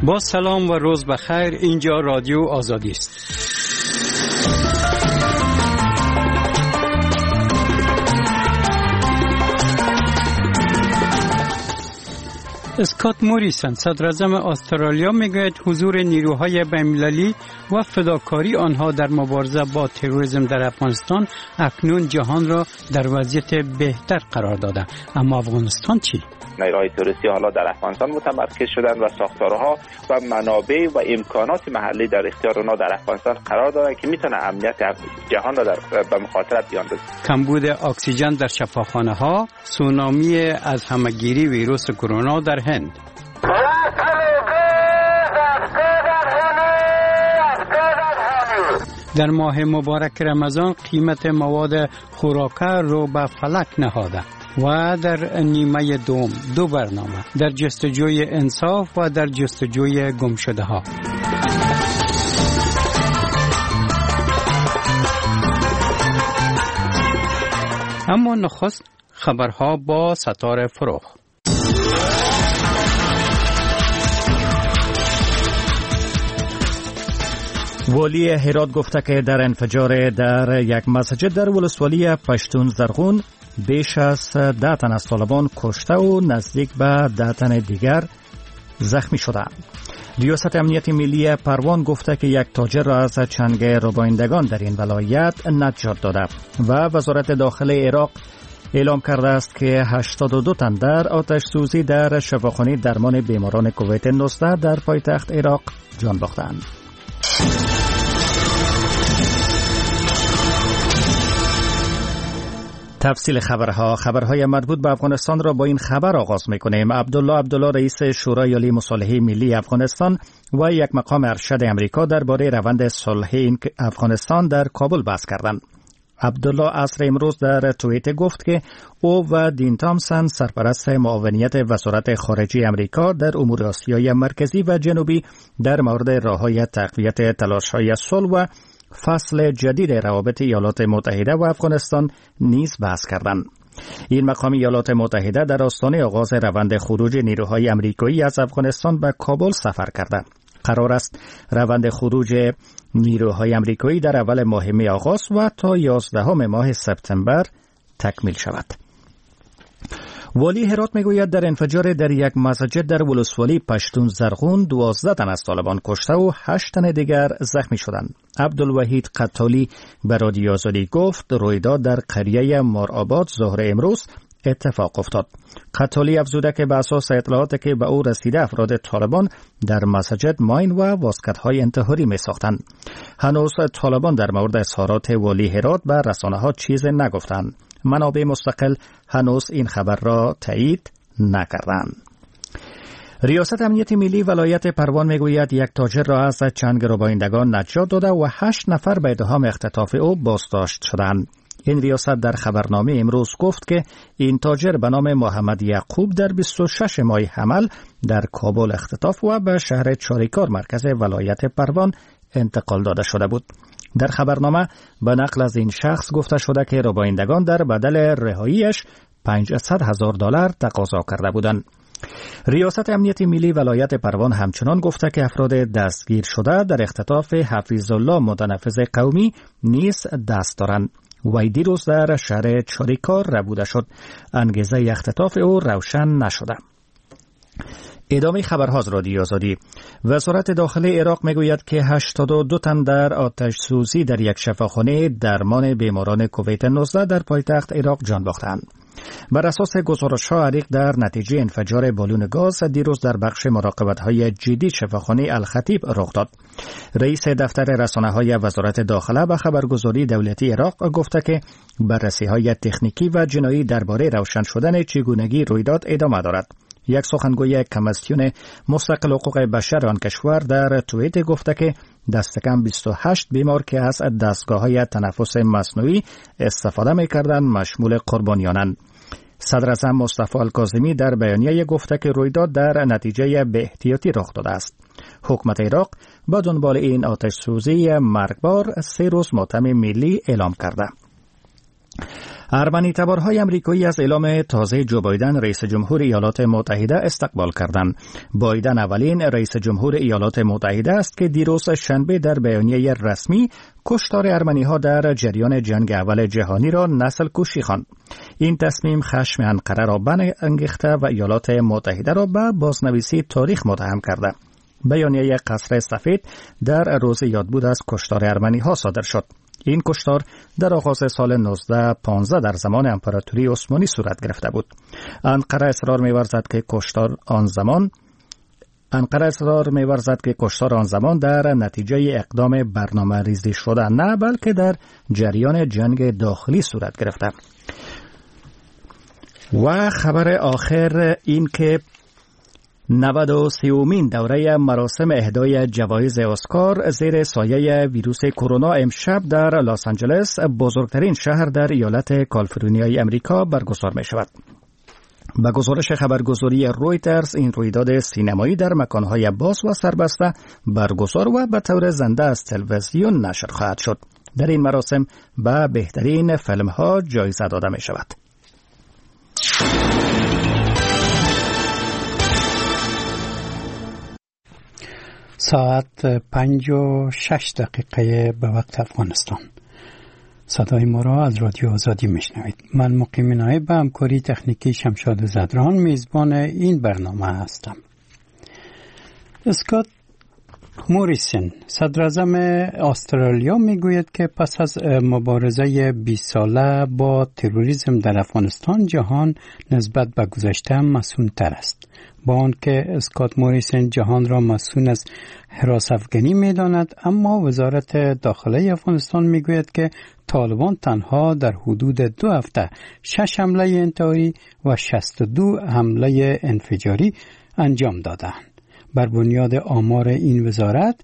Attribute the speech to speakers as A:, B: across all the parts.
A: با سلام و روز بخیر. اینجا رادیو آزادی است. اسکات موریسن صدر اعظم استرالیا میگوید حضور نیروهای بین‌المللی و فداکاری آنها در مبارزه با تروریسم در افغانستان اکنون جهان را در وضعیت بهتر قرار داده. اما افغانستان چی؟
B: نیروهای تروریستی حالا در افغانستان متمرکز شدند و ساختارها و منابع و امکانات محلی در اختیار آنها در افغانستان قرار دادند که میتونه امنیت جهان را به مخاطره بیاندازه.
A: کمبود اکسیژن در شفاخانه ها، سونامی از همهگیری ویروس کرونا در هند. در ماه مبارک رمضان قیمت مواد خوراکه رو به فلک نهاده. و در نیمه دوم 2 برنامه در جستجوی انصاف و در جستجوی گمشده ها. اما نخست خبرها با ستاره فروغ.
C: والی هرات گفته که در انفجار در یک مسجد در ولسوالی پشتون زرغون بیش از 10 تن از طالبان کشته و نزدیک به 10 تن دیگر زخمی شده. ریاست امنیت ملی پروان گفته که یک تاجر را از چنگ ربایندگان در این ولایت نجات داده و وزارت داخله عراق اعلام کرده است که 82 تن در آتش سوزی در شفاخانه درمان بیماران کووید 19 در پایتخت عراق جان باختند. تفصیل خبرهای مربوط به افغانستان را با این خبر آغاز می‌کنیم. عبدالله رئیس شورای عالی مصالحه ملی افغانستان و یک مقام ارشد امریکا درباره روند صلح افغانستان در کابل بحث کردند. عبدالله عصر امروز در توییت گفت که او و دین تامسن سرپرست معاونیت وزارت خارجه امریکا در امور آسیای مرکزی و جنوبی در مورد راه‌های تقویت تلاش‌های صلح و فصل جدید روابط ایالات متحده و افغانستان نیز بحث کردند. این مقام ایالات متحده در آستانه آغاز روند خروج نیروهای آمریکایی از افغانستان به کابل سفر کرده. قرار است روند خروج نیروهای آمریکایی در اول ماه می آغاز و تا 11 ماه سپتامبر تکمیل شود. والی هرات میگوید در انفجار در یک مسجد در ولسوالی پشتون زرغون 12 تن از طالبان کشته و 8 تن دیگر زخمی شدند. عبدالوحید قطالی به رادیو آزادی گفت رویداد در قریه مارآباد ظهر امروز اتفاق افتاد. قطالی افزوده که به اساس اطلاعاتی که به او رسیده افراد طالبان در مسجد ماین و واسکت‌های انتحاری می‌ساختند. هنوز طالبان در مورد اظهارات والی هرات به رسانه‌ها چیزی نگفتند. منابع مستقل هنوز این خبر را تایید نکردند. ریاست امنیت ملی ولایت پروان میگوید یک تاجر را از چنگ ربایندگان نجات داده و 8 نفر به اتهام اختطاف او بازداشت شدند. این ریاست در خبرنامه امروز گفت که این تاجر به نام محمد یعقوب در 26 ماه حمل در کابل اختطاف و به شهر چاریکار مرکز ولایت پروان انتقال داده شده بود. در خبرنامه به نقل از این شخص گفته شده که ربایندگان در بدل رهاییش $500,000 تقاضا کرده بودند. ریاست امنیت ملی ولایت پروان همچنان گفته که افراد دستگیر شده در اختطاف حفیظالله متنفذ قومی نیز دست دارند. وی دیروز در شهر چاریکار ربوده شد. انگیزه اختطاف او روشن نشده. ادامه خبرها از رادیو آزادی. وزارت داخله عراق میگوید که 82 تن در آتش سوزی در یک شفاخانه درمان بیماران کووید 19 در پایتخت عراق جان باختند. بر اساس گزارش‌ها عریق در نتیجه انفجار بالون گاز دیروز در بخش مراقبت‌های جدی شفاخانه الخطیب رخ داد. رئیس دفتر رسانه‌های وزارت داخله به خبرگزاری دولتی عراق گفته که بررسی‌های تکنیکی و جنایی درباره روشن شدن چگونگی رویداد ادامه دارد. یک سخنگوی کمیسیون مستقل حقوق بشر آن کشور در توییت گفته که دست کم 28 بیمار که از دستگاه‌های تنفس مصنوعی استفاده می‌کردند مشمول قربانیانند. صدر اعظم مصطفی الکاظمی در بیانیه گفته که رویداد در نتیجه به احتیاطی رخ داده است. حکومت عراق با دنبال این آتش سوزی مرگبار 3 روز ماتم ملی اعلام کرده. ارمنی تبارهای امریکایی از اعلام تازه جو بایدن رئیس جمهور ایالات متحده استقبال کردند. بایدن اولین رئیس جمهور ایالات متحده است که دیروز شنبه در بیانیه رسمی کشتار ارمنی‌ها در جریان جنگ اول جهانی را نسل کشی خواند. این تصمیم خشم انقره را برانگیخته و ایالات متحده را به بازنویسی تاریخ متهم کرده. بیانیه قصر سفید در روز یادبود از کشتار ارمنی‌ها صادر شد. این کشتار در آغاز سال 1915 در زمان امپراتوری عثمانی صورت گرفته بود. انقره اصرار می‌ورزد که کشتار آن زمان در نتیجه اقدام برنامه‌ریزی شده نه بلکه در جریان جنگ داخلی صورت گرفته. و خبر آخر این که 93مین دوره مراسم اهدای جوایز اسکار زیر سایه ویروس کرونا امشب در لس آنجلس، بزرگترین شهر در ایالت کالیفرنیای امریکا، برگزار می شود. به گزارش خبرگزاری رویترز این رویداد سینمایی در مکانهای باز و سربسته برگزار و به طور زنده از تلویزیون نشر خواهد شد. در این مراسم به بهترین فیلم‌ها جایزه داده می شود.
A: ساعت 5:06 به وقت افغانستان. صدای ما را از رادیو آزادی میشنوید. من مقیم نایب به همکاری تکنیکی شمشاد زدران میزبان این برنامه هستم. اسکات موریسن صدراعظم استرالیا میگوید که پس از مبارزه 20 ساله با تروریسم در افغانستان جهان نسبت به گذشته مسئول‌تر است. با آنکه اسکات موریسن جهان را مسئول از حراس افغانی می‌داند، اما وزارت داخله افغانستان میگوید که طالبان تنها در حدود 2 هفته 6 حمله انتحاری و 62 حمله انفجاری انجام دادند. بر بنیاد آمار این وزارت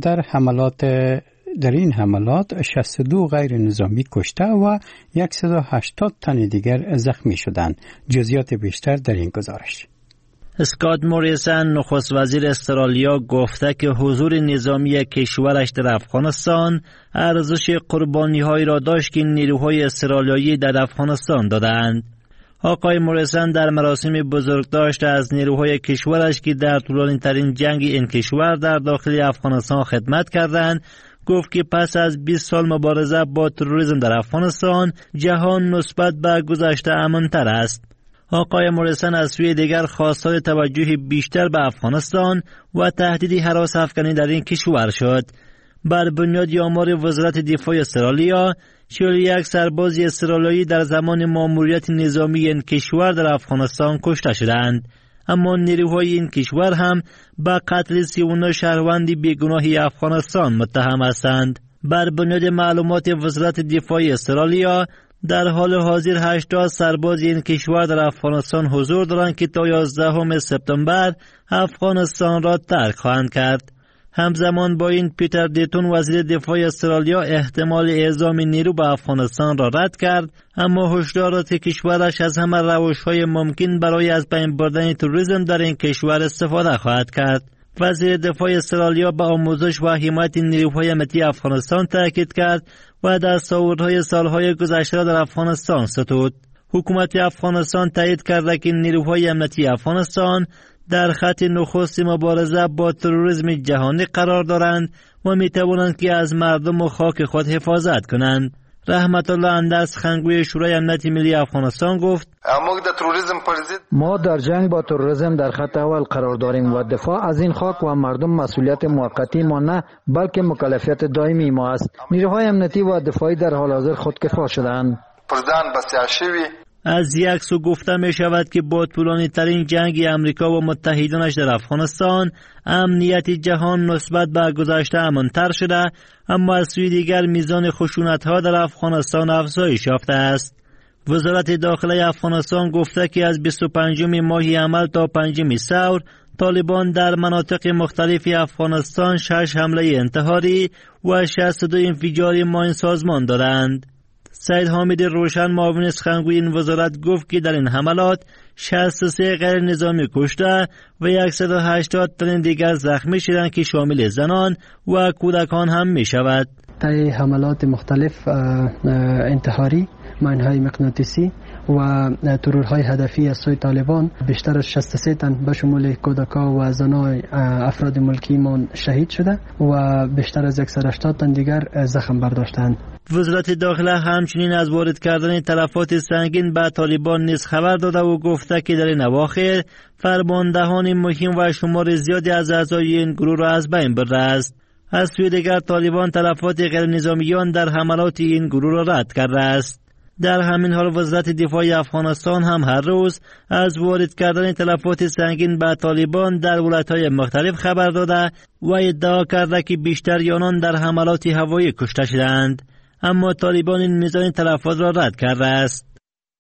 A: در این حملات 62 غیر نظامی کشته و 180 تن دیگر زخمی شدند. جزئیات بیشتر در این گزارش.
D: اسکات موریسن نخست وزیر استرالیا گفته که حضور نظامی کشورش در افغانستان ارزش قربانی‌هایی را داشت که نیروهای استرالیایی در افغانستان دادند. آقای موریسن در مراسم بزرگداشت از نیروهای کشورش که در طولانی‌ترین جنگ این کشور در داخل افغانستان خدمت کردند گفت که پس از 20 سال مبارزه با تروریسم در افغانستان جهان نسبت به گذشته امن‌تر است. آقای موریسن از سوی دیگر خواستار توجه بیشتر به افغانستان و تهدید هراس افغانی در این کشور شد. بر بنیاد آمار وزارت دفاع استرالیا 41 سرباز استرالیایی در زمان ماموریت نظامی این کشور در افغانستان کشته شدند، اما نیروهای این کشور هم به قتل 39 شهروند بیگناه افغانستان متهم هستند. بر بنیاد معلومات وزارت دفاع استرالیا در حال حاضر 80 سرباز این کشور در افغانستان حضور دارند که تا 11 سپتامبر افغانستان را ترک خواهند کرد. همزمان با این پیتر دیتون وزیر دفاع استرالیا احتمال اعزام نیرو به افغانستان را رد کرد، اما هشدار داد که کشورش از همه روش‌های ممکن برای از بین بردن تروریسم در این کشور استفاده خواهد کرد. وزیر دفاع استرالیا به آموزش و حمایت نیروهای امنیتی افغانستان تاکید کرد و دستاوردهای سالهای گذشته را در افغانستان ستود. حکومت افغانستان تایید کرده که نیروهای امنیتی افغانستان در خط نخست مبارزه با تروریسم جهانی قرار دارند و می توانند که از مردم و خاک خود حفاظت کنند. رحمت الله اندرس خنگوی شورای امنیت ملی افغانستان گفت:
E: ما در جنگ با تروریسم در خط اول قرار داریم و دفاع از این خاک و مردم مسئولیت موقتی ما نه بلکه مکلفیت دائمی ما است. نیروهای امنیتی و دفاعی در حال حاضر خودکفا شدند.
D: از یک سو گفته می شود که با طولانی ترین جنگ امریکا و متحدانش در افغانستان امنیت جهان نسبت به گذشته امن‌تر شده، اما از سوی دیگر میزان خشونت‌ها در افغانستان افزایش یافته است. وزارت داخله افغانستان گفته که از 25 ماه عمل تا 5 ثور طالبان در مناطق مختلف افغانستان 6 حمله انتحاری و 62 انفجار ماین سازمان دادند. سید حامد روشن معاون سخنگوی این وزارت گفت که در این حملات 63 غیر نظامی کشته و 180 تن دیگر زخمی شدند که شامل زنان و کودکان هم می شود.
F: طی حملات مختلف انتحاری ماین‌های مغناطیسی و ترورهای هدفی از سوی طالبان. بیشتر از 63 تن به شمول کودکان و زنان افراد ملکیمان شهید شده و بیشتر از 180 تن دیگر زخم برداشتند.
D: وزارت داخله همچنین از وارد کردن تلفات سنگین به طالبان نیز خبر داده و گفته که در این اواخر فرماندهان مهم و شمار زیادی از اعضای این گروه را از بین برده است. از سوی دیگر طالبان تلفات غیر نظامیان در حملات این گروه را رد کرده است. در همین حال وزارت دفاع افغانستان هم هر روز از وارد کردن تلفات سنگین به طالبان در ولایت‌های مختلف خبر داده و ادعا کرده که بیشتر آنان در حملات هوایی کشته شدند، اما طالبان این میزان تلفات را رد کرده است.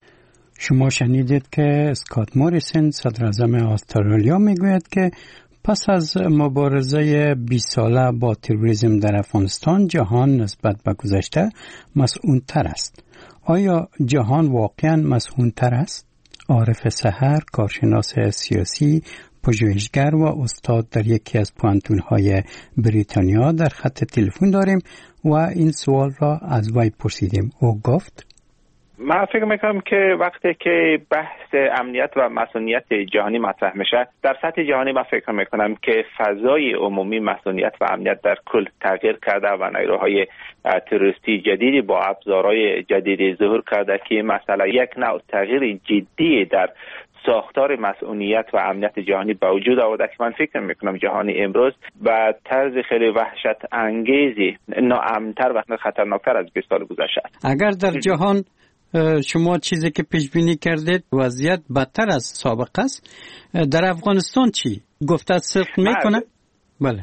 A: شما شنیدید که اسکات موریسن صدر اعظم استرالیا میگوید که پس از مبارزه 20 ساله با تروریسم در افغانستان جهان نسبت به گذشته مسئول‌تر است. آیا جهان واقعا مسئول‌تر است؟ عارف سحر، کارشناس سیاسی، پژوهشگر و استاد در یکی از پوهنتون‌های بریتانیا در خط تلفن داریم و این سوال را از وی پرسیدیم. او گفت:
B: من فکر میکنم که وقتی که بحث امنیت و مسئولیت جهانی مطرح میشه، در سطح جهانی من فکر میکنم که فضای عمومی مسئولیت و امنیت در کل تغییر کرده و نیروهای تروریستی جدیدی با ابزارهای جدیدی ظهور کرده که مثلا یک نوع تغییر جدی در ساختار مسئولیت و امنیت جهانی به وجود آورده که من فکر میکنم جهانی امروز به طرز خیلی وحشت انگیزی ناامن‌تر و خطرناکتر از 20 سال گذشته است.
A: اگر در جهان شما چیزی که پیش بینی کردید وضعیت بدتر از سابق است، در افغانستان چی؟ گفته صدق میکنه؟ بله.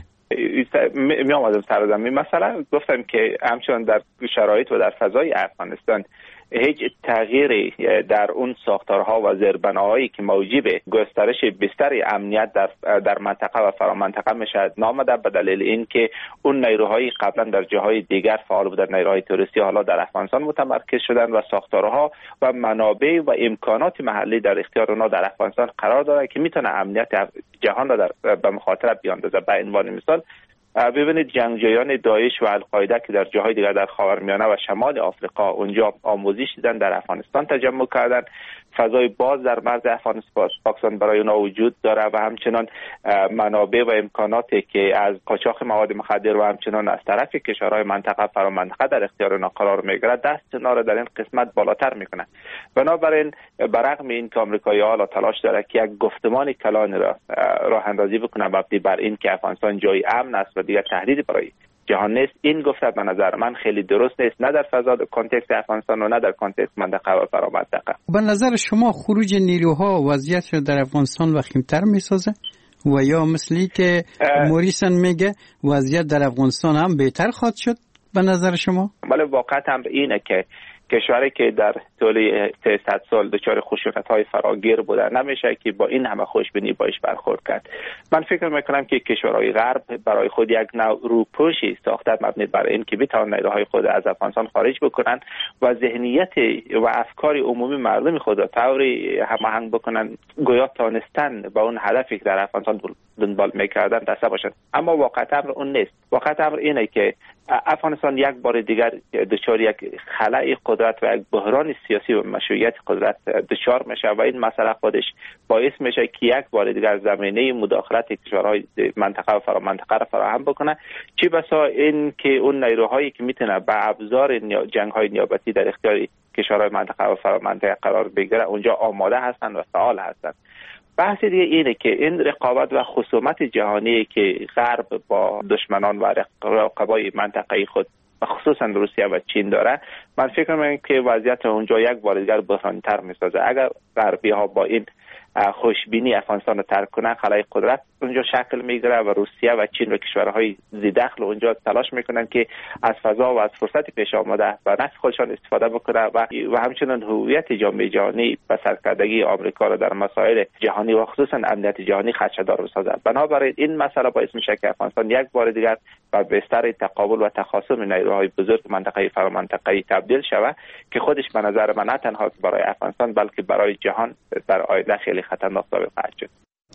B: می آمدم سرزمین مثلا گفتم که همچنان در شرایط و در فضای افغانستان هیچ تغییری در اون ساختارها و زیربناهایی که موجب گسترش بیشتر امنیت در منطقه و فرامنطقه میشد نامده، به دلیل اینکه اون نیروهای قبلا در جاهای دیگر فعال بودن، نیروهای تروریستی حالا در افغانستان متمرکز شدن و ساختارها و منابع و امکانات محلی در اختیار اونها در افغانستان قرار داره که میتونه امنیت جهان را به مخاطره بیاندازه. به عنوان مثال ببینید جنگجویان داعش و القاعده که در جاهای دیگر در خاورمیانه و شمال آفریقا اونجا آموزش دیدن، در افغانستان تجمع کردن، فضای باز در مرز افغانستان برای اونها وجود داره و همچنان منابع و امکاناتی که از قاچاق مواد مخدر و همچنان از طرف کشورهای منطقه فرامنطقه در اختیار اونها قرار میگیره، دست اونها را در این قسمت بالاتر میکنه. بنابراین برغم این که آمریکایی‌ها حالا تلاش داره که یک گفتمان کلان را راه اندازی بکنه مبنی بر این که افغانستان جای امن است و دیگر تهدیدی برای جهان نیست، این گفته به نظر من خیلی درست نیست، نه در فضا کانتکست افغانستان و نه در کانتکست منطقه و فرامنطقه.
A: به نظر شما خروج نیروها وضعیت را در افغانستان وخیم‌تر میسازه و یا مثلی که موریسن میگه وضعیت در افغانستان هم بهتر خواهد شد به نظر شما؟
B: ولی واقعیت هم اینه که کشوری که در طول 300 سال دچار خشونت‌های فراگیر بوده نمیشه که با این همه خوشبینی باش برخورد کرد. من فکر میکنم که کشورهای غرب برای خود یک نوع روپوشی ساخته مبنی بر این که بتوان نیروهای خود از افغانستان خارج بکنن و ذهنیت و افکار عمومی مردم خود را طوری هماهنگ بکنن گویا تانستن با اون هدفی که در افغانستان دنبال میکردن دسته باشند. اما واقعیت امر اون نیست. واقعیت امر اینه که افغانستان یک بار دیگر دچار یک خلأ قدرت و یک بحران سیاسی و مشروعیت قدرت دچار میشه و این مسئله خودش باعث میشه که یک بار دیگر زمینه مداخلت کشورهای منطقه و فرامنطقه را فراهم بکنه، چه بسا این که اون نیروهایی که میتونه به ابزار جنگ‌های نیابتی در اختیار کشورهای منطقه و فرامنطقه قرار بگیره اونجا آماده هستند و فعال هستند. بحث دیگه اینه که این رقابت و خصومت جهانی که غرب با دشمنان و رقبای منطقه‌ای خود و خصوصا روسیه و چین داره، من فکر می‌کنم که وضعیت اونجا یک بار دیگر بحران‌تر می‌سازه. اگر غربی‌ها با این خوشبینی افغانستان رو ترک کنن، خلای قدرت اونجا شکل میگیره و روسیه و چین و کشورهای ذی‌دخل اونجا تلاش میکنن که از فضا و از فرصت پیش آمده و نفع خودشان استفاده بکنه و همچنین هویت جامعه جهانی و سرکردگی آمریکا را در مسائل جهانی و خصوصا امنیت جهانی خدشه‌دار بسازه. بنابراین این مسئله باعث میشه که افغانستان یک بار دیگر بر بستر تقابل و تخاصم نیروهای بزرگ منطقه فرامنطقه‌ای تبدیل شود که خودش به نظر من نه تنها برای افغانستان بلکه برای جهان در آینده خیلی خطرناک ثابت خواهد شد.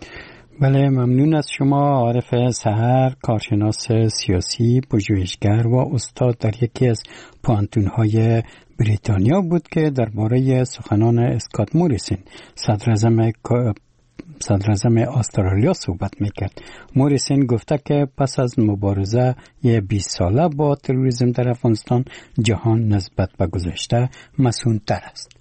A: بله، ممنون از شما عارف سحر، کارشناس سیاسی، پژوهشگر و استاد در یکی از پوهنتون‌های بریتانیا بود که درباره سخنان اسکات موریسن صدراعظم استرالیا صحبت میکرد. موریسن گفته که پس از مبارزه 20 ساله با تروریسم در افغانستان جهان نسبت به گذشته مسئول‌تر است.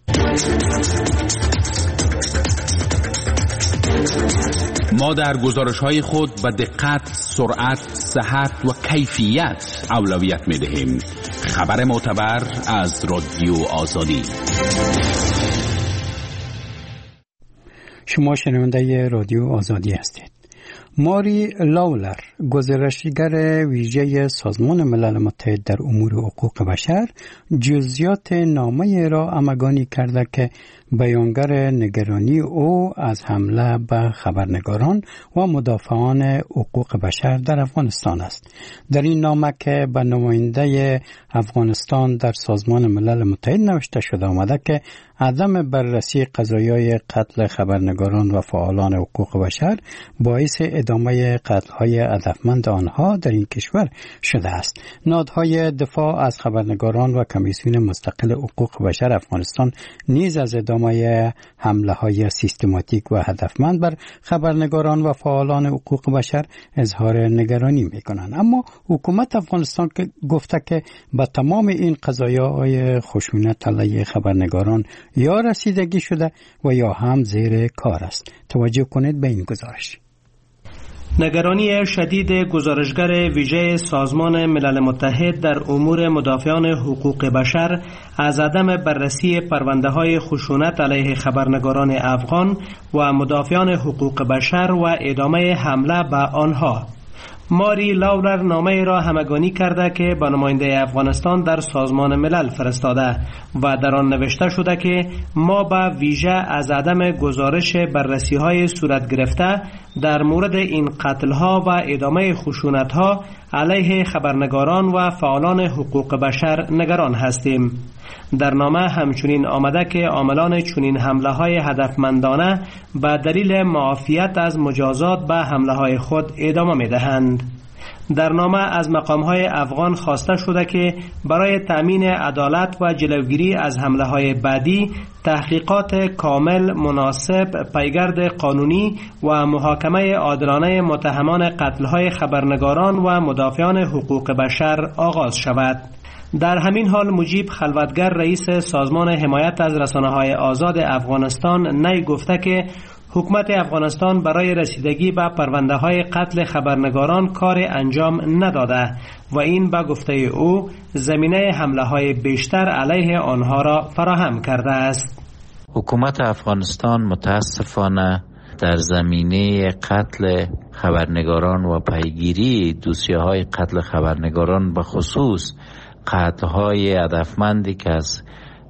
G: ما در گزارش‌های خود به دقت، سرعت، صحت و کیفیت اولویت می‌دهیم. خبر معتبر از رادیو آزادی.
A: شما شنونده رادیو آزادی هستید. ماری لاولر، گزارشگر ویژه سازمان ملل متحد در امور حقوق بشر، جزئیات نامه را همگانی کرده که بیانگر نگرانی او از حمله به خبرنگاران و مدافعان حقوق بشر در افغانستان است. در این نامه که به نماینده افغانستان در سازمان ملل متحد نوشته شده آمده که عدم بررسی قضایای قتل خبرنگاران و فعالان حقوق بشر باعث ادامه قتل‌های هدفمند آنها در این کشور شده است. نهادهای دفاع از خبرنگاران و کمیسیون مستقل حقوق بشر افغانستان نیز از ادامه حمله‌های سیستماتیک و هدفمند بر خبرنگاران و فعالان حقوق بشر اظهار نگرانی می‌کنند. اما حکومت افغانستان گفته که به تمام این قضایای خشونت علیه خبرنگاران یا رسیدگی شده و یا هم زیر کار است. توجه کنید به این گزارش.
H: نگرانی شدید گزارشگر ویژه سازمان ملل متحد در امور مدافعان حقوق بشر از عدم بررسی پرونده‌های خشونت علیه خبرنگاران افغان و مدافعان حقوق بشر و ادامه حمله به آنها. ماری لاولر نامه را همگانی کرده که با نماینده افغانستان در سازمان ملل فرستاده و در آن نوشته شده که ما به ویژه از عدم گزارش بررسی‌های صورت گرفته در مورد این قتل‌ها و ادامه خشونت‌ها علیه خبرنگاران و فعالان حقوق بشر نگران هستیم. در نامه همچنین آمده که عاملان چنین حمله‌های هدفمندانه به دلیل معافیت از مجازات به حمله‌های خود ادامه می‌دهند. در نامه از مقام‌های افغان خواسته شده که برای تأمین عدالت و جلوگیری از حمله‌های بعدی تحقیقات کامل، مناسب، پیگرد قانونی و محاکمه عادلانه متهمان قتل‌های خبرنگاران و مدافعان حقوق بشر آغاز شود. در همین حال مجیب خلوتگر، رئیس سازمان حمایت از رسانه‌های آزاد افغانستان، نی گفته که حکومت افغانستان برای رسیدگی به پرونده‌های قتل خبرنگاران کار انجام نداده و این به گفته او زمینه حمله‌های بیشتر علیه آنها را فراهم کرده است.
I: حکومت افغانستان متاسفانه در زمینه قتل خبرنگاران و پیگیری دوسیه‌های قتل خبرنگاران به خصوص قتل‌های هدفمندی که از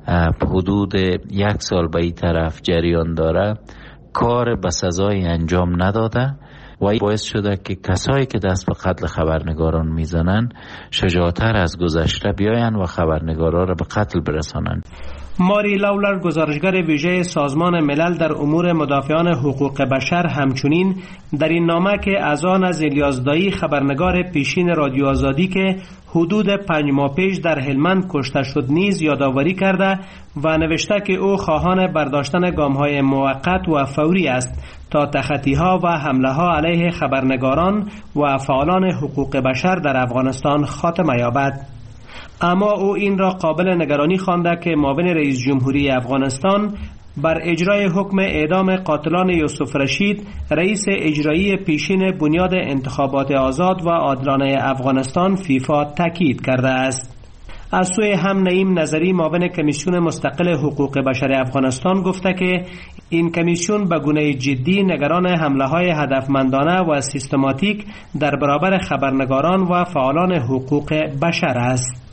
I: حدود 1 سال به این طرف جریان داره کار به سزای انجام نداده و این باعث شده که کسایی که دست به قتل خبرنگاران میزنن شجاعتر از گذشته بیاین و خبرنگارا را به قتل برسانند.
H: ماری لاولر، گزارشگر ویژه سازمان ملل در امور مدافعان حقوق بشر، همچنین در این نامه که از آن از الیازدایی، خبرنگار پیشین رادیو آزادی که حدود 5 ماه پیش در هلمند کشته شد، نیز یادآوری کرده و نوشته که او خواهان برداشتن گام‌های موقت و فوری است تا تخطی‌ها و حمله‌ها علیه خبرنگاران و فعالان حقوق بشر در افغانستان خاتمه یابد. اما او این را قابل نگرانی خوانده که معاون رئیس جمهوری افغانستان بر اجرای حکم اعدام قاتلان یوسف رشید، رئیس اجرایی پیشین بنیاد انتخابات آزاد و عادلانه افغانستان فیفا تاکید کرده است. از سوی هم نعیم نظری، معاون کمیسیون مستقل حقوق بشر افغانستان، گفته که این کمیسیون به گونه جدی نگران حمله‌های هدفمندانه و سیستماتیک در برابر خبرنگاران و فعالان حقوق بشر است.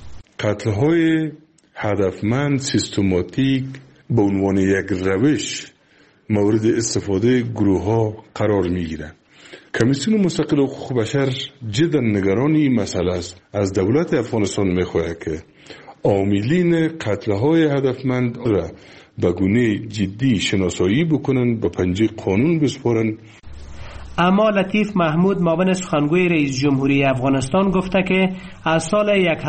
J: قتل‌های هدفمند سیستماتیک به عنوان یک روش مورد استفاده گروه‌ها قرار می‌گیرند. کمیسیون مستقل حقوق بشر جدا نگران این مسئله است. از دولت افغانستان می‌خواهد که عاملین قتل‌های هدفمند را به گونه جدی شناسایی بکنند، به پنجه قانون بسپارند.
H: اما لطیف محمود معاون سخنگوی رئیس جمهوری افغانستان گفته که از سال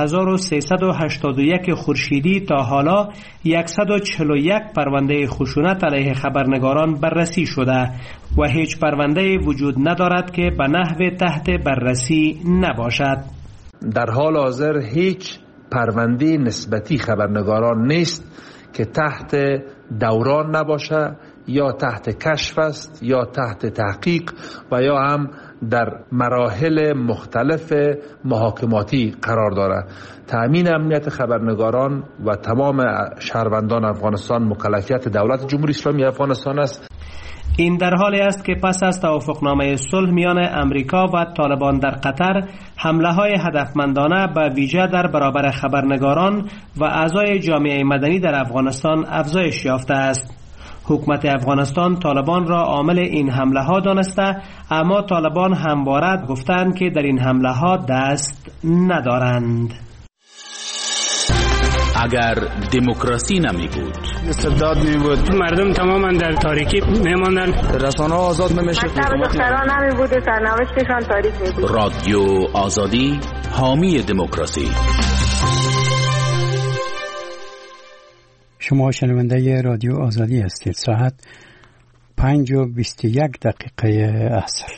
H: 1381 خورشیدی تا حالا 141 پرونده خشونت علیه خبرنگاران بررسی شده و هیچ پرونده وجود ندارد که به نحو تحت بررسی نباشد.
K: در حال حاضر هیچ پرونده نسبتی خبرنگاران نیست که تحت دوران نباشه یا تحت کشف است یا تحت تحقیق و یا هم در مراحل مختلف محاکماتی قرار دارد. تأمین امنیت خبرنگاران و تمام شهروندان افغانستان مکلفیت دولت جمهوری اسلامی افغانستان است.
H: این در حالی است که پس از توافقنامه صلح میان امریکا و طالبان در قطر، حمله‌های هدفمندانه به ویژه در برابر خبرنگاران و اعضای جامعه مدنی در افغانستان افزایش یافته است. حکومت افغانستان طالبان را عامل این حمله ها دانسته، اما طالبان همواره گفتند که در این حمله ها دست ندارند.
G: اگر دموکراسی نمی بود،
L: استبداد می بود، مردم تماما در تاریکی می ماندن، رسانه ها آزاد نمیشه،
M: دختران نمی بود، سرنوشتشان تاریک می بود.
G: رادیو آزادی حامی دموکراسی.
A: شما شنونده رادیو آزادی هستید. ساعت 5:21 عصر.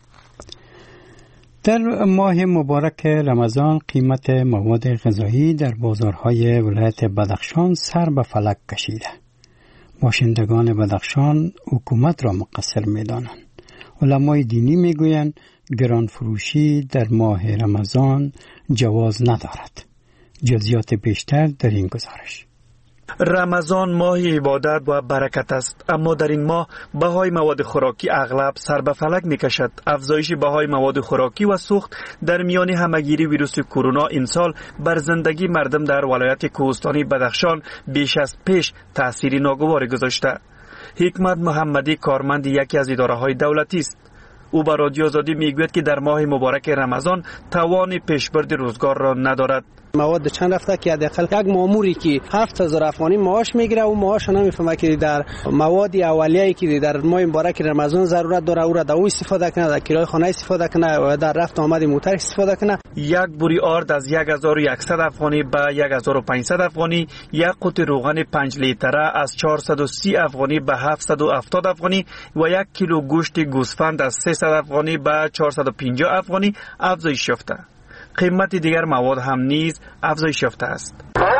A: در ماه مبارک رمضان قیمت مواد غذایی در بازارهای ولایت بدخشان سر به فلک کشیده. باشندگان بدخشان حکومت را مقصر می‌دانند. علمای دینی می‌گویند گران فروشی در ماه رمضان جواز ندارد. جزئیات بیشتر در این گزارش.
N: رمضان ماه عبادت و برکت است، اما در این ماه بهای مواد خوراکی اغلب سر به فلک می کشد. افزایش بهای مواد خوراکی و سوخت در میان همگیری ویروس کرونا این سال بر زندگی مردم در ولایت کوهستانی بدخشان بیش از پیش تأثیری ناگواری گذاشته. حکمت محمدی کارمند یکی از اداره‌های دولتی است. او به رادیو آزادی میگوید که در ماه مبارک رمضان توان پیشبرد روزگار را ندارد.
O: مواد چند رفته که حداقل یک ماموری که 7000 افغانی معاش میگیره و معاش نمیفهمه که در مواد اولیه‌ای که در ماه مبارک رمضان ضرورت داره او را در او استفاده کنه، در کرایه خانه استفاده کنه و در رفت آمد موتر استفاده کنه.
N: یک بوری آرد از 1100 افغانی به 1500 افغانی، یک قوطی روغن 5 لیتره از 430 افغانی به 770 افغانی و یک کیلو گوشت گوسفند از 300 افغانی به 450 افغانی افزایش یافته. قیمت دیگر مواد هم نیز افزایش یافته است.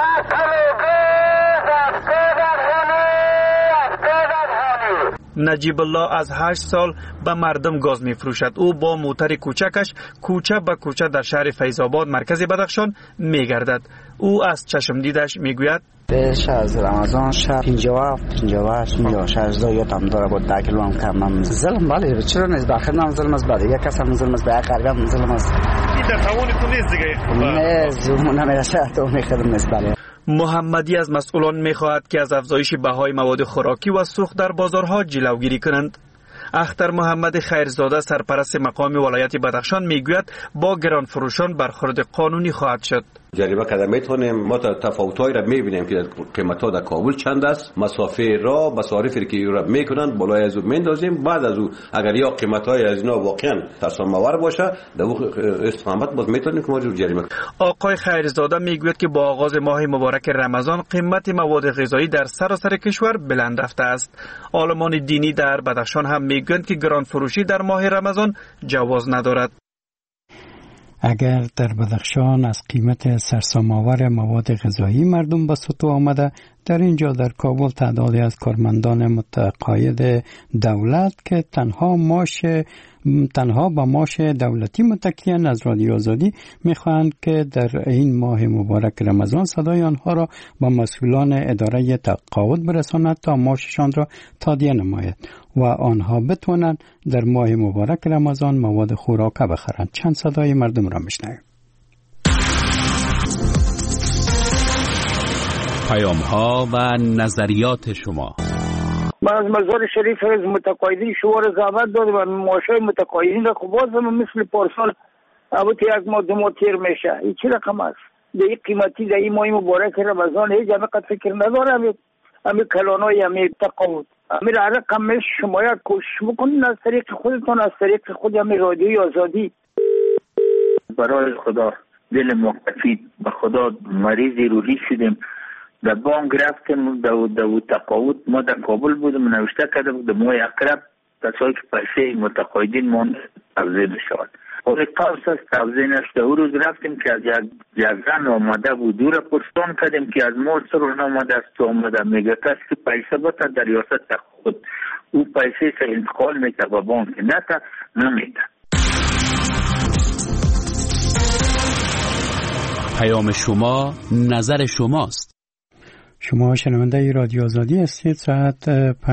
N: نجیب الله از 8 سال به مردم گاز می فروشد. او با موتر کوچکش کوچه به کوچه در شهر فیض‌آباد مرکز بدخشان می گردد. او از چشم دیدش می گوید
P: پیش از رمضان شب 58 یادم داره بود 10 کیلو هم کمم. ظلم بله، چرا نیست؟ بخیر نام ظلم است، بعد یک کس هم ظلم است، به یک قربم ظلم است.
N: این در توان تو نیست دیگه.
P: نه زمون نمیرسه تو میخدم نیست. بله.
N: محمدی از مسئولان میخواهد که از افزایش بهای مواد خوراکی و سوخت در بازارها جلوگیری کنند. اختر محمد خیرزاده سرپرست مقام ولایت بدخشان میگوید با گران فروشان برخورد قانونی خواهد شد.
Q: جریمه کردن میتونیم. ما تفاوت‌هایی را میبینیم که قیمت‌ها در کابل چند است، مسافه را مصارفی که را میکنن بالای از او میندازیم، بعد از او اگر یا قیمت‌های از اینا واقعا تسام‌آور باشه در استقامت باز میتونیم که ما جریمه.
N: آقای خیرزاده میگوید که با آغاز ماه مبارک رمضان قیمت مواد غذایی در سراسر کشور بلند رفته است. عالمان دینی در بدخشان هم میگویند که گران فروشی در ماه رمضان جواز ندارد.
A: اگر در بدخشان از قیمت سرسام‌آور مواد غذایی مردم به سطو آمده، در اینجا در کابل تعدادی از کارمندان متقاعد دولت که تنها با معاش دولتی متکیان از رادیو آزادی میخواهند که در این ماه مبارک رمضان صدای آنها را با مسئولان اداره تقاعد برساند تا معاششان را تادیه نماید و آنها بتوانند در ماه مبارک رمضان مواد خوراکه بخرند. چند صدای مردم را میشنویم.
G: پیام‌ها و نظریات شما.
R: من از مزار شریف از متقاعدین شوار زحمت دادم و معاشای متقاعدین را خب بازم مثل پارسال البته یک ماه دو ماه تیر میشه. این چه رقم است؟ در این قیمتی در این ماه مبارک رمضان هیچ همه قد فکر نداره. همین کلانای همین تقاعد امیر رقم شما یک کوشش بکنید از طریق خودتون، از طریق خود همین رادیوی آزادی. برای خدا دل مقفید به خدا مریضی روحی شدیم، در بانک رفتیم در تقاعد. ما در کابل بودم، نوشته کرده بود ماه اقرب کسایی که پیسه متقاعدین مانده توزیع بشود. ولی قوس است توزیع نشده. او روز رفتیم که از یک زن آمده بود، دور پرسان کردیم که از ما سر آمده است تو آمده. میگه کسی که پیسه بتا در ریاست خود او پیسه سه انتقال میده و بانک نتا نمیده.
G: پیام شما نظر شماست.
A: شما شنونده رادیو آزادی هستید. ساعت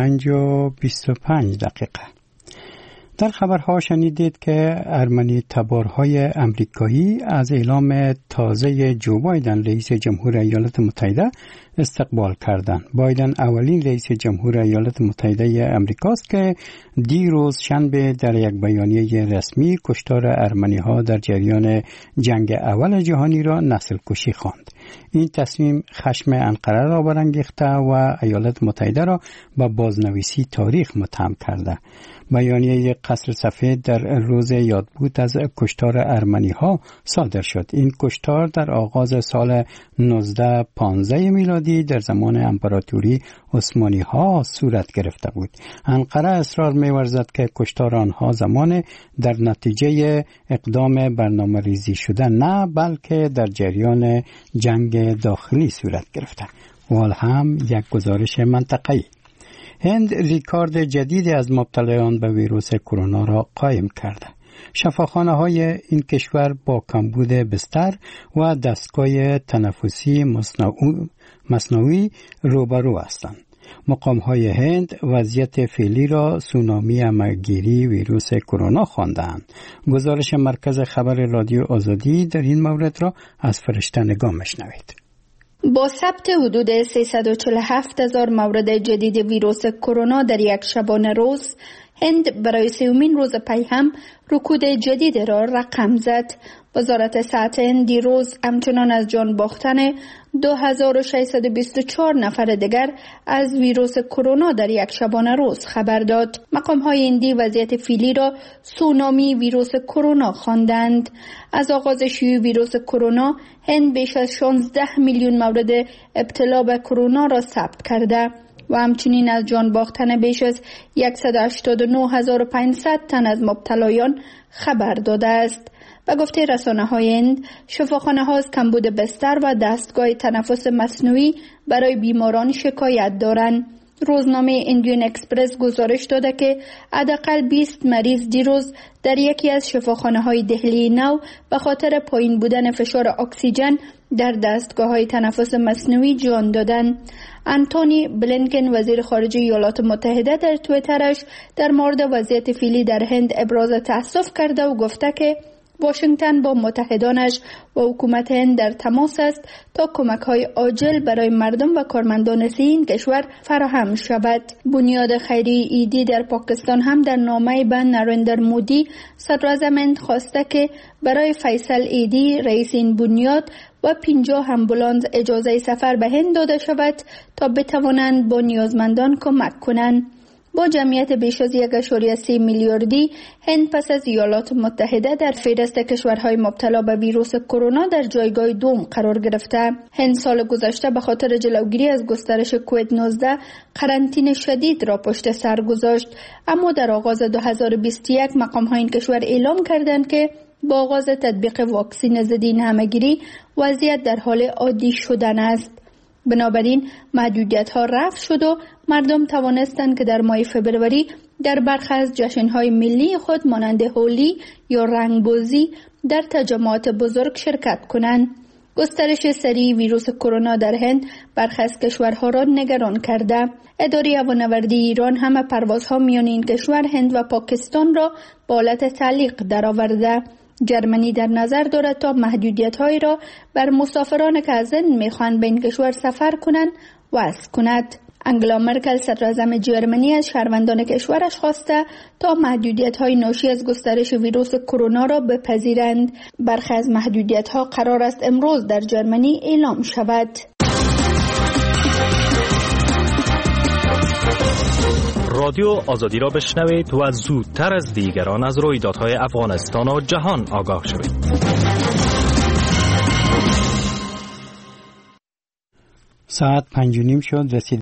A: 5:25. در خبرها شنیدید که ارمنی تبارهای امریکایی از اعلام تازه جو بایدن رئیس جمهور ایالات متحده استقبال کردند. بایدن اولین رئیس جمهور ایالات متحده امریکاست که دیروز شنبه در یک بیانیه رسمی کشتار ارمنی ها در جریان جنگ اول جهانی را نسل کشی خواند. این تصمیم خشم انقره را برانگیخته و ایالات متحده را به بازنویسی تاریخ متهم کرده. بیانیه قصر سفید در روز یادبود از کشتار ارمنی ها صادر شد. این کشتار در آغاز سال 1915 میلادی در زمان امپراتوری عثمانی ها صورت گرفته بود. انقره اصرار می‌ورزد که کشتار آنها زمان در نتیجه اقدام برنامه ریزی شده نه بلکه در جریان جنگ داخلی صورت گرفته. وال هم یک گزارش منطقه‌ای. هند ریکارد جدیدی از مبتلایان به ویروس کرونا را قائم کرده. شفاخانه‌های این کشور با کمبود بستر و دستگاه تنفسی مصنوعی روبرو هستند. مقام‌های هند وضعیت فعلی را سونامی همه‌گیری ویروس کرونا خواندند. گزارش مرکز خبر رادیو آزادی در این مورد را از فرشته نگاه میشنوید.
S: با ثبت حدود 347,000 مورد جدید ویروس کرونا در یک شبانه روز، هند برای سومین روز پی هم رکود جدید را رقم زد. وزارت صحت هند دیروز همچنان از جان باختن 2624 نفر دیگر از ویروس کرونا در یک شبانه روز خبر داد. مقام‌های هندی وضعیت فعلی را سونامی ویروس کرونا خواندند. از آغاز شیوع ویروس کرونا، هند بیش از 16 میلیون مورد ابتلا به کرونا را ثبت کرده و همچنین از جان باختن بیش از 189,500 تن از مبتلایان خبر داده است. به گفته رسانه‌های هند، شفاخانه‌ها از کمبود بستر و دستگاه تنفس مصنوعی برای بیماران شکایت دارند. روزنامه ایندیان اکسپرس گزارش داده که حداقل 20 مریض دیروز در یکی از شفاخانه‌های دهلی نو به خاطر پایین بودن فشار اکسیژن در دستگاه‌های تنفس مصنوعی جان دادند. انتونی بلینکن وزیر خارجه ایالات متحده در توییترش در مورد وضعیت فعلی در هند ابراز تأسف کرده و گفته که واشنگتن با متحدانش و حکومت هند در تماس است تا کمک‌های عاجل برای مردم و کارمندان این کشور فراهم شود. بنیاد خیریه ایدی در پاکستان هم در نامه‌ای به نریندر مودی صدراعظم هند خواسته که برای فیصل ایدی رئیس این بنیاد و 50 آمبولانس اجازه سفر به هند داده شود تا بتوانند با نیازمندان کمک کنند. با جمعیت بیش از 1.3 میلیاردی، هند پس از ایالات متحده در فهرست کشورهای مبتلا به ویروس کرونا در جایگاه دوم قرار گرفته. هند سال گذشته به خاطر جلوگیری از گسترش کووید 19 قرنطینه شدید را پشت سر گذاشت، اما در آغاز 2021 مقام‌های این کشور اعلام کردند که با آغاز تطبیق واکسن ضد این همه‌گیری وضعیت در حال عادی شدن است. بنابراین محدودیت‌ها رفع شد و مردم توانستند که در ماه فبروری در برخی از جشن‌های ملی خود مانند هولی یا رنگبازی در تجمعات بزرگ شرکت کنند. گسترش سریع ویروس کرونا در هند برخی از کشورها را نگران کرده. اداره هوانوردی ایران همه پروازها میان این کشور، هند و پاکستان را به حالت تعلیق درآورده. جرمنی در نظر دارد تا محدودیت‌هایی را بر مسافران که از هند می‌خواهند به این کشور سفر کنند وضع کند. انگلا مرکل صدراعظم جرمنی از شهروندان کشورش خواسته تا محدودیت‌های ناشی از گسترش ویروس کرونا را بپذیرند. برخی از محدودیت‌ها قرار است امروز در جرمنی اعلام شود.
T: رادیو آزادی را بشنوید و زودتر از دیگران از رویدادهای افغانستان و جهان آگاه شوید.
A: ساعت 5:30 شد. رسید